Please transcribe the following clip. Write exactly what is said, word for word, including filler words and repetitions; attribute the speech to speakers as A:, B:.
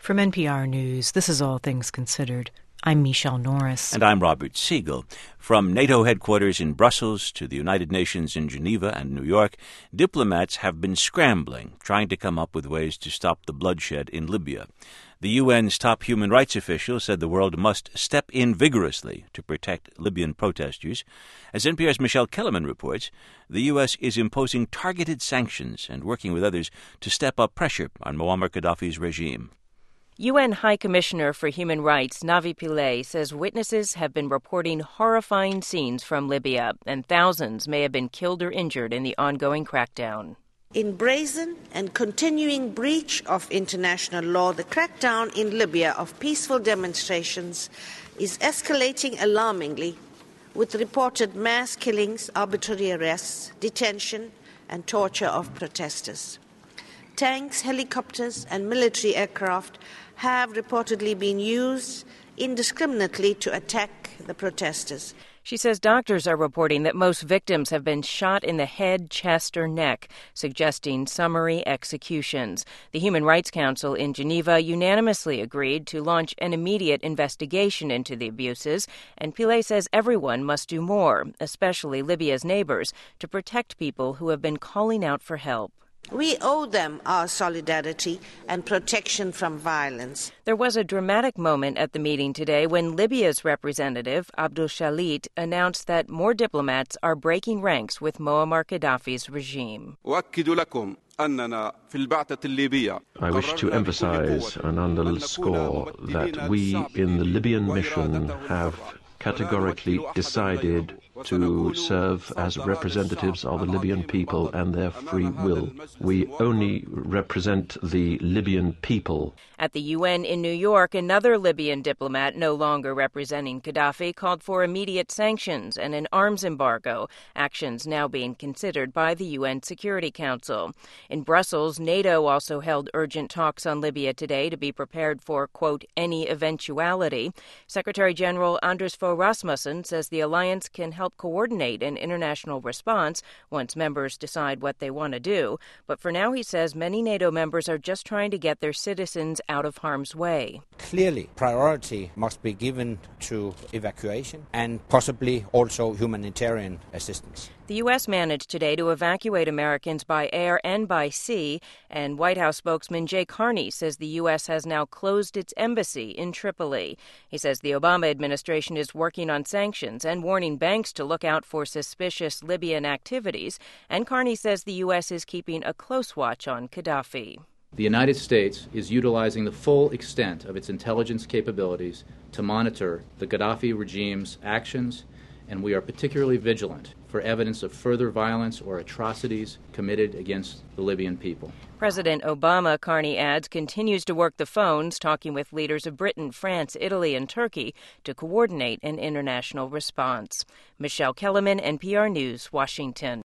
A: From N P R News, this is All Things Considered. I'm Michelle Norris.
B: And I'm Robert Siegel. From NATO headquarters in Brussels to the United Nations in Geneva and New York, diplomats have been scrambling, trying to come up with ways to stop the bloodshed in Libya. The U N's top human rights official said the world must step in vigorously to protect Libyan protesters. As N P R's Michelle Kellerman reports, the U S is imposing targeted sanctions and working with others to step up pressure on Muammar Gaddafi's regime.
C: U N High Commissioner for Human Rights Navi Pillay says witnesses have been reporting horrifying scenes from Libya, and thousands may have been killed or injured in the ongoing crackdown.
D: In brazen and continuing breach of international law, the crackdown in Libya of peaceful demonstrations is escalating alarmingly, with reported mass killings, arbitrary arrests, detention, and torture of protesters. Tanks, helicopters, and military aircraft have reportedly been used indiscriminately to attack the protesters.
C: She says doctors are reporting that most victims have been shot in the head, chest, or neck, suggesting summary executions. The Human Rights Council in Geneva unanimously agreed to launch an immediate investigation into the abuses, and Pillay says everyone must do more, especially Libya's neighbors, to protect people who have been calling out for help.
D: We owe them our solidarity and protection from violence.
C: There was a dramatic moment at the meeting today when Libya's representative, Abdul Shalit, announced that more diplomats are breaking ranks with Muammar Gaddafi's regime.
E: I wish to emphasize and underscore that we in the Libyan mission have categorically decided to serve as representatives of the Libyan people and their free will. We only represent the Libyan people.
C: At the U N in New York, another Libyan diplomat no longer representing Gaddafi called for immediate sanctions and an arms embargo, actions now being considered by the U N Security Council. In Brussels, NATO also held urgent talks on Libya today to be prepared for, quote, any eventuality. Secretary General Anders Fogh Rasmussen says the alliance can help coordinate an international response once members decide what they want to do. But for now, he says many NATO members are just trying to get their citizens out of harm's way.
F: Clearly, priority must be given to evacuation and possibly also humanitarian assistance.
C: The U S managed today to evacuate Americans by air and by sea, and White House spokesman Jay Carney says the U S has now closed its embassy in Tripoli. He says the Obama administration is working on sanctions and warning banks to look out for suspicious Libyan activities, and Carney says the U S is keeping a close watch on Gaddafi.
G: The United States is utilizing the full extent of its intelligence capabilities to monitor the Gaddafi regime's actions, and we are particularly vigilant for evidence of further violence or atrocities committed against the Libyan people.
C: President Obama, Carney adds, continues to work the phones, talking with leaders of Britain, France, Italy, and Turkey to coordinate an international response. Michelle Kellerman, N P R News, Washington.